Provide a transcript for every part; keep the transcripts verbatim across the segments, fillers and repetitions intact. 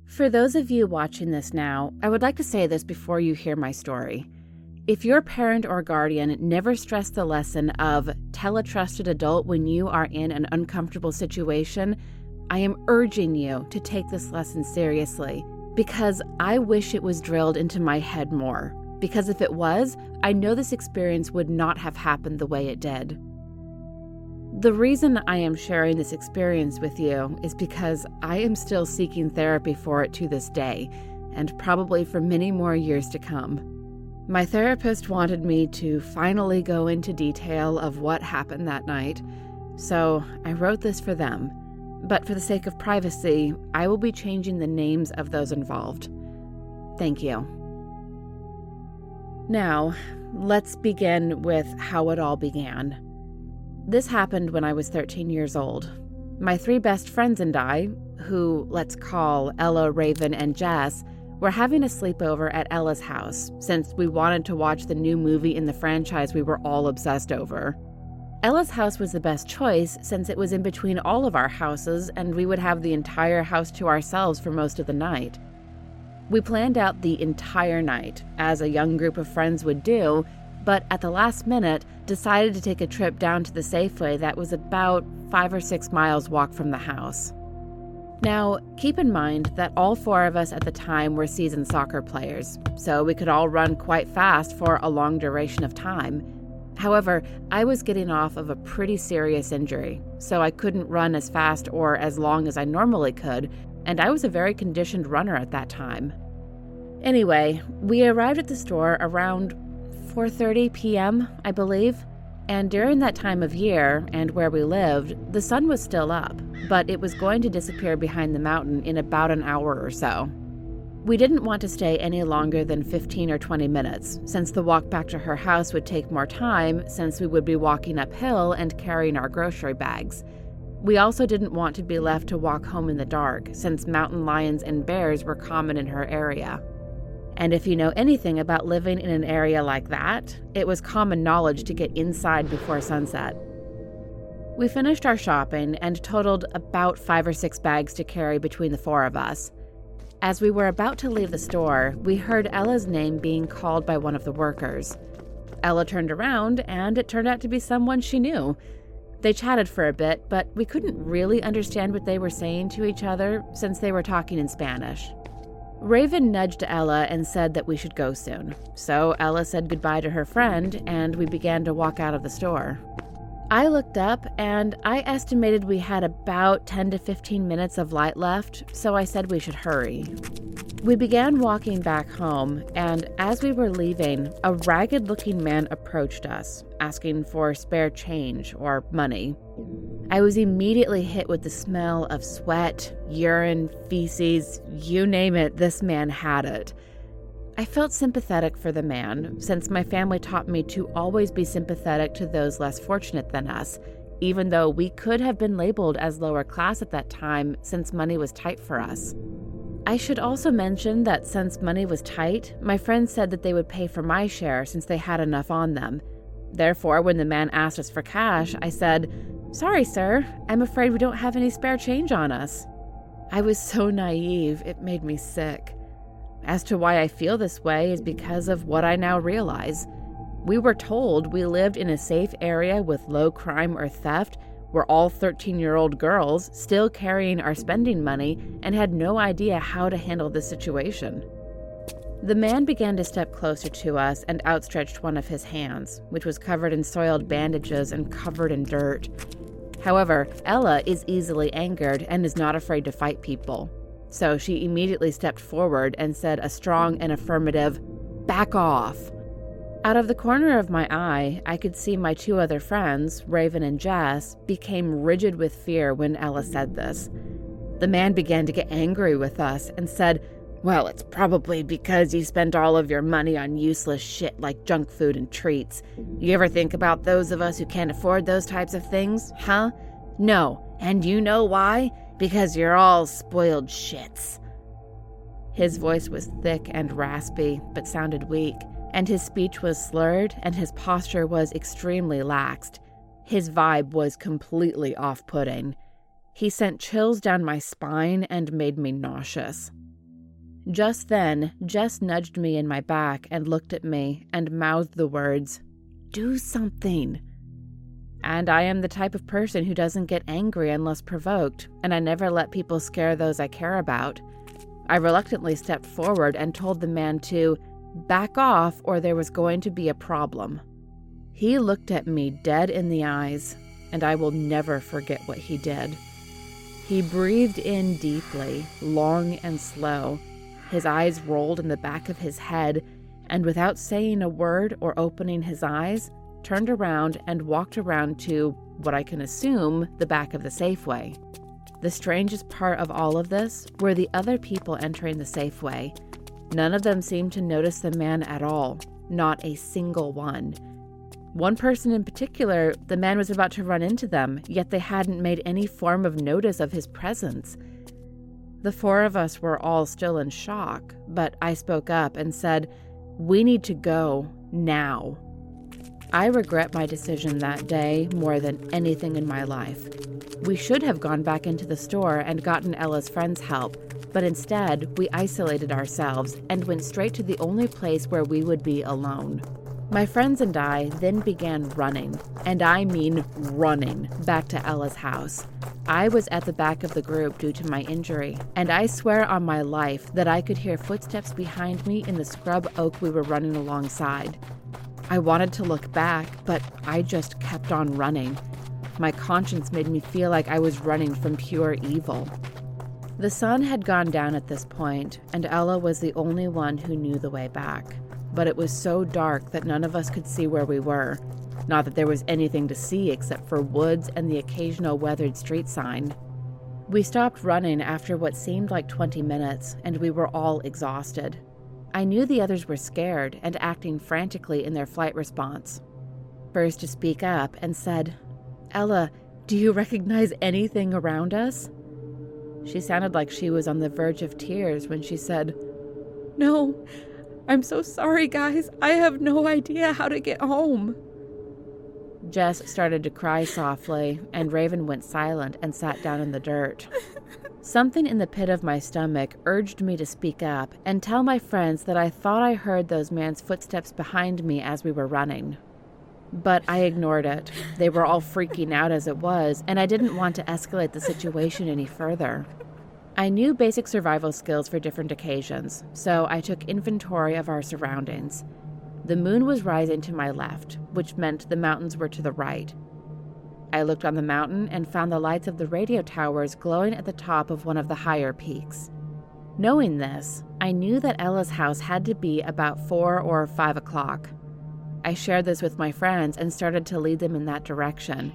For those of you watching this now, I would like to say this before you hear my story. If your parent or guardian never stressed the lesson of tell a trusted adult when you are in an uncomfortable situation, I am urging you to take this lesson seriously, because I wish it was drilled into my head more. Because if it was, I know this experience would not have happened the way it did. The reason I am sharing this experience with you is because I am still seeking therapy for it to this day, and probably for many more years to come. My therapist wanted me to finally go into detail of what happened that night, so I wrote this for them. But for the sake of privacy, I will be changing the names of those involved. Thank you. Now, let's begin with how it all began. This happened when I was thirteen years old. My three best friends and I, who let's call Ella, Raven, and Jess, were having a sleepover at Ella's house since we wanted to watch the new movie in the franchise we were all obsessed over. Ella's house was the best choice since it was in between all of our houses and we would have the entire house to ourselves for most of the night. We planned out the entire night, as a young group of friends would do, but at the last minute decided to take a trip down to the Safeway that was about five or six miles walk from the house. Now, keep in mind that all four of us at the time were seasoned soccer players, so we could all run quite fast for a long duration of time. However, I was getting off of a pretty serious injury, so I couldn't run as fast or as long as I normally could, and I was a very conditioned runner at that time. Anyway, we arrived at the store around four thirty p.m., I believe, and during that time of year and where we lived, the sun was still up, but it was going to disappear behind the mountain in about an hour or so. We didn't want to stay any longer than fifteen or twenty minutes, since the walk back to her house would take more time since we would be walking uphill and carrying our grocery bags. We also didn't want to be left to walk home in the dark, since mountain lions and bears were common in her area. And if you know anything about living in an area like that, it was common knowledge to get inside before sunset. We finished our shopping and totaled about five or six bags to carry between the four of us. As we were about to leave the store, we heard Ella's name being called by one of the workers. Ella turned around, and it turned out to be someone she knew. They chatted for a bit, but we couldn't really understand what they were saying to each other since they were talking in Spanish. Raven nudged Ella and said that we should go soon, so Ella said goodbye to her friend, and we began to walk out of the store. I looked up, and I estimated we had about ten to fifteen minutes of light left, so I said we should hurry. We began walking back home, and as we were leaving, a ragged-looking man approached us, asking for spare change or money. I was immediately hit with the smell of sweat, urine, feces, you name it, this man had it. I felt sympathetic for the man, since my family taught me to always be sympathetic to those less fortunate than us, even though we could have been labeled as lower class at that time since money was tight for us. I should also mention that since money was tight, my friends said that they would pay for my share since they had enough on them. Therefore, when the man asked us for cash, I said, "Sorry, sir, I'm afraid we don't have any spare change on us." I was so naive, it made me sick. As to why I feel this way is because of what I now realize. We were told we lived in a safe area with low crime or theft. We're all thirteen-year-old girls still carrying our spending money and had no idea how to handle this situation. The man began to step closer to us and outstretched one of his hands, which was covered in soiled bandages and covered in dirt. However, Ella is easily angered and is not afraid to fight people. So she immediately stepped forward and said a strong and affirmative, "Back off." Out of the corner of my eye, I could see my two other friends, Raven and Jess, became rigid with fear when Ella said this. The man began to get angry with us and said, "Well, it's probably because you spent all of your money on useless shit like junk food and treats. You ever think about those of us who can't afford those types of things, huh? No, and you know why? Because you're all spoiled shits." His voice was thick and raspy, but sounded weak, and his speech was slurred, and his posture was extremely laxed. His vibe was completely off-putting. He sent chills down my spine and made me nauseous. Just then, Jess nudged me in my back and looked at me and mouthed the words, "Do something." And I am the type of person who doesn't get angry unless provoked, and I never let people scare those I care about. I reluctantly stepped forward and told the man to back off or there was going to be a problem. He looked at me dead in the eyes, and I will never forget what he did. He breathed in deeply, long and slow. His eyes rolled in the back of his head, and without saying a word or opening his eyes, turned around and walked around to, what I can assume, the back of the Safeway. The strangest part of all of this were the other people entering the Safeway. None of them seemed to notice the man at all, not a single one. One person in particular, the man was about to run into them, yet they hadn't made any form of notice of his presence. The four of us were all still in shock, but I spoke up and said, "We need to go, now." I regret my decision that day more than anything in my life. We should have gone back into the store and gotten Ella's friends' help, but instead, we isolated ourselves and went straight to the only place where we would be alone. My friends and I then began running, and I mean running, back to Ella's house. I was at the back of the group due to my injury, and I swear on my life that I could hear footsteps behind me in the scrub oak we were running alongside. I wanted to look back, but I just kept on running. My conscience made me feel like I was running from pure evil. The sun had gone down at this point, and Ella was the only one who knew the way back. But it was so dark that none of us could see where we were. Not that there was anything to see except for woods and the occasional weathered street sign. We stopped running after what seemed like twenty minutes, and we were all exhausted. I knew the others were scared and acting frantically in their flight response. First to speak up and said, "Ella, do you recognize anything around us?" She sounded like she was on the verge of tears when she said, "No, I'm so sorry, guys. I have no idea how to get home." Jess started to cry softly, and Raven went silent and sat down in the dirt. Something in the pit of my stomach urged me to speak up and tell my friends that I thought I heard those man's footsteps behind me as we were running. But I ignored it. They were all freaking out as it was, and I didn't want to escalate the situation any further. I knew basic survival skills for different occasions, so I took inventory of our surroundings. The moon was rising to my left, which meant the mountains were to the right. I looked on the mountain and found the lights of the radio towers glowing at the top of one of the higher peaks. Knowing this, I knew that Ella's house had to be about four or five o'clock. I shared this with my friends and started to lead them in that direction.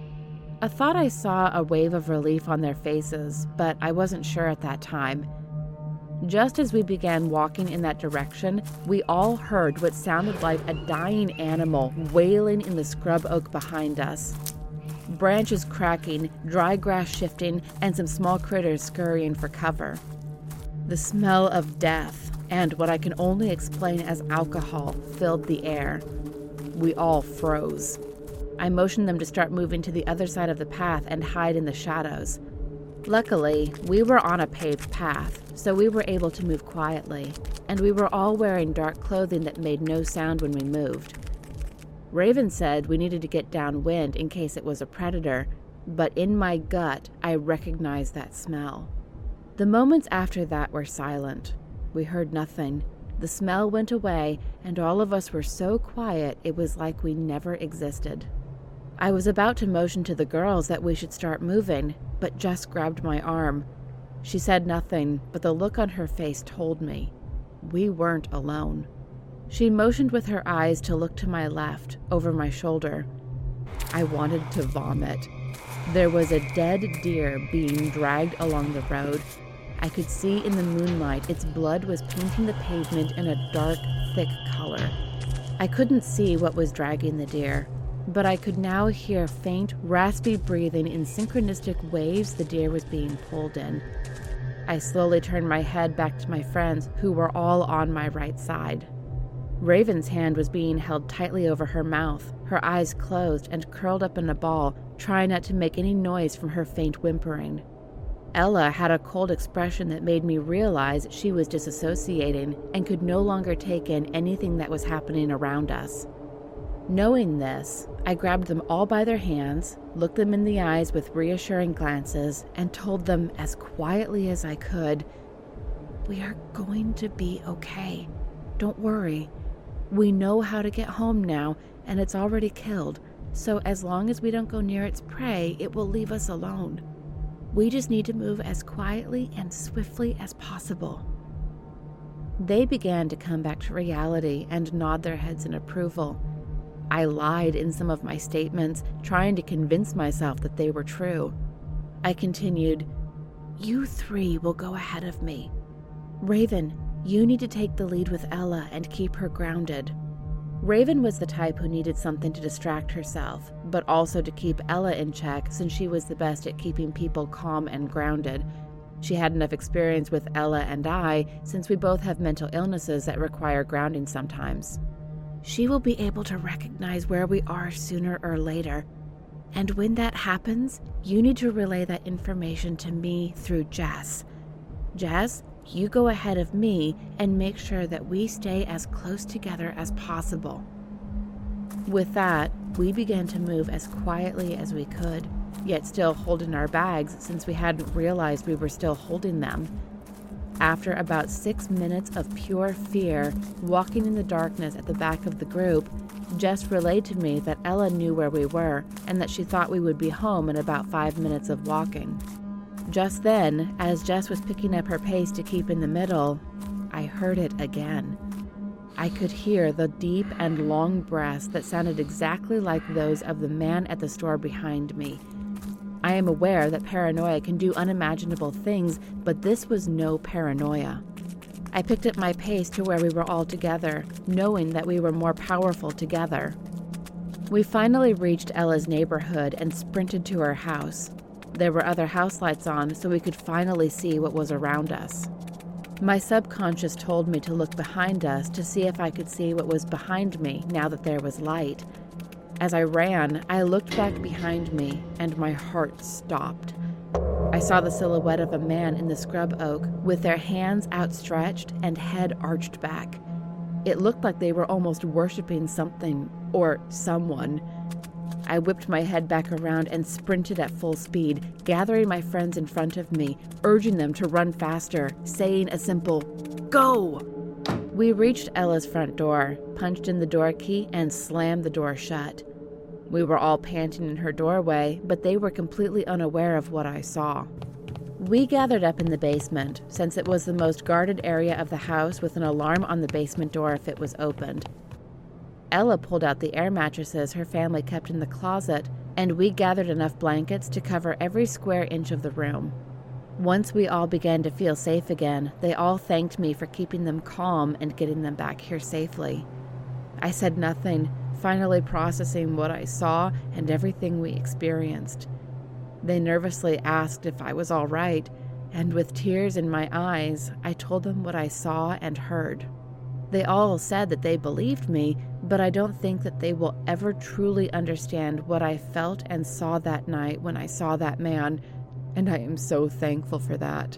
I thought I saw a wave of relief on their faces, but I wasn't sure at that time. Just as we began walking in that direction, we all heard what sounded like a dying animal wailing in the scrub oak behind us. Branches cracking, dry grass shifting, and some small critters scurrying for cover. The smell of death, and what I can only explain as alcohol, filled the air. We all froze. I motioned them to start moving to the other side of the path and hide in the shadows. Luckily, we were on a paved path, so we were able to move quietly, and we were all wearing dark clothing that made no sound when we moved. Raven said we needed to get downwind in case it was a predator, but in my gut, I recognized that smell. The moments after that were silent. We heard nothing. The smell went away, and all of us were so quiet it was like we never existed. I was about to motion to the girls that we should start moving, but Jess grabbed my arm. She said nothing, but the look on her face told me. We weren't alone. She motioned with her eyes to look to my left, over my shoulder. I wanted to vomit. There was a dead deer being dragged along the road. I could see in the moonlight its blood was painting the pavement in a dark, thick color. I couldn't see what was dragging the deer, but I could now hear faint, raspy breathing in synchronistic waves the deer was being pulled in. I slowly turned my head back to my friends, who were all on my right side. Raven's hand was being held tightly over her mouth, her eyes closed and curled up in a ball, trying not to make any noise from her faint whimpering. Ella had a cold expression that made me realize she was disassociating and could no longer take in anything that was happening around us. Knowing this, I grabbed them all by their hands, looked them in the eyes with reassuring glances, and told them as quietly as I could, "We are going to be okay. Don't worry. We know how to get home now, and it's already killed, so as long as we don't go near its prey, it will leave us alone. We just need to move as quietly and swiftly as possible." They began to come back to reality and nod their heads in approval. I lied in some of my statements, trying to convince myself that they were true. I continued, "You three will go ahead of me. Raven, you need to take the lead with Ella and keep her grounded." Raven was the type who needed something to distract herself, but also to keep Ella in check since she was the best at keeping people calm and grounded. She had enough experience with Ella and I since we both have mental illnesses that require grounding sometimes. "She will be able to recognize where we are sooner or later, and when that happens, you need to relay that information to me through Jess. Jess, you go ahead of me and make sure that we stay as close together as possible." With that, we began to move as quietly as we could, yet still holding our bags since we hadn't realized we were still holding them. After about six minutes of pure fear, walking in the darkness at the back of the group, Jess relayed to me that Ella knew where we were and that she thought we would be home in about five minutes of walking. Just then, as Jess was picking up her pace to keep in the middle, I heard it again. I could hear the deep and long breaths that sounded exactly like those of the man at the store behind me. I am aware that paranoia can do unimaginable things, but this was no paranoia. I picked up my pace to where we were all together, knowing that we were more powerful together. We finally reached Ella's neighborhood and sprinted to her house. There were other house lights on, so we could finally see what was around us. My subconscious told me to look behind us to see if I could see what was behind me now that there was light. As I ran, I looked back behind me, and my heart stopped. I saw the silhouette of a man in the scrub oak with their hands outstretched and head arched back. It looked like they were almost worshiping something or someone. I whipped my head back around and sprinted at full speed, gathering my friends in front of me, urging them to run faster, saying a simple, "Go!" We reached Ella's front door, punched in the door key, and slammed the door shut. We were all panting in her doorway, but they were completely unaware of what I saw. We gathered up in the basement, since it was the most guarded area of the house with an alarm on the basement door if it was opened. Ella pulled out the air mattresses her family kept in the closet, and we gathered enough blankets to cover every square inch of the room. Once we all began to feel safe again, they all thanked me for keeping them calm and getting them back here safely. I said nothing, finally processing what I saw and everything we experienced. They nervously asked if I was all right, and with tears in my eyes, I told them what I saw and heard. They all said that they believed me, but I don't think that they will ever truly understand what I felt and saw that night when I saw that man, and I am so thankful for that.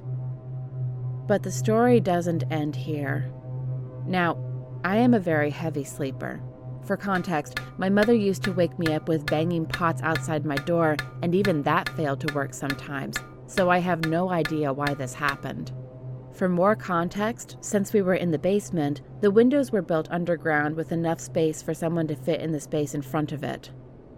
But the story doesn't end here. Now, I am a very heavy sleeper. For context, my mother used to wake me up with banging pots outside my door, and even that failed to work sometimes, so I have no idea why this happened. For more context, since we were in the basement, the windows were built underground with enough space for someone to fit in the space in front of it.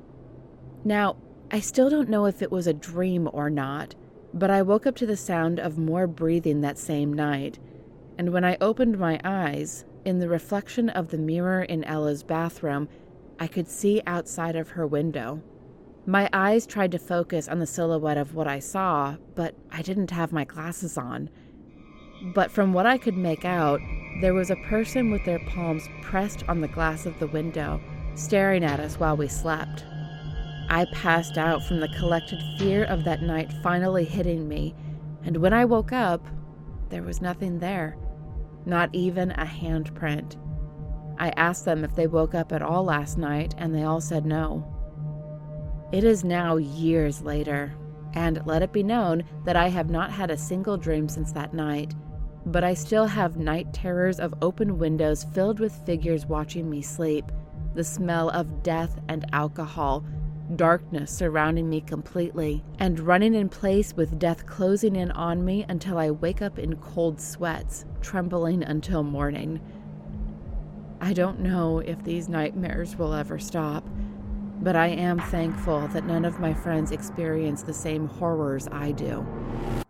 Now, I still don't know if it was a dream or not, but I woke up to the sound of more breathing that same night, and when I opened my eyes, in the reflection of the mirror in Ella's bathroom, I could see outside of her window. My eyes tried to focus on the silhouette of what I saw, but I didn't have my glasses on. But from what I could make out, there was a person with their palms pressed on the glass of the window, staring at us while we slept. I passed out from the collected fear of that night finally hitting me, and when I woke up, there was nothing there, not even a handprint. I asked them if they woke up at all last night, and they all said no. It is now years later, And let it be known that I have not had a single dream since that night, but I still have night terrors of open windows filled with figures watching me sleep, the smell of death and alcohol, darkness surrounding me completely, and running in place with death closing in on me until I wake up in cold sweats, trembling until morning. I don't know if these nightmares will ever stop, but I am thankful that none of my friends experience the same horrors I do.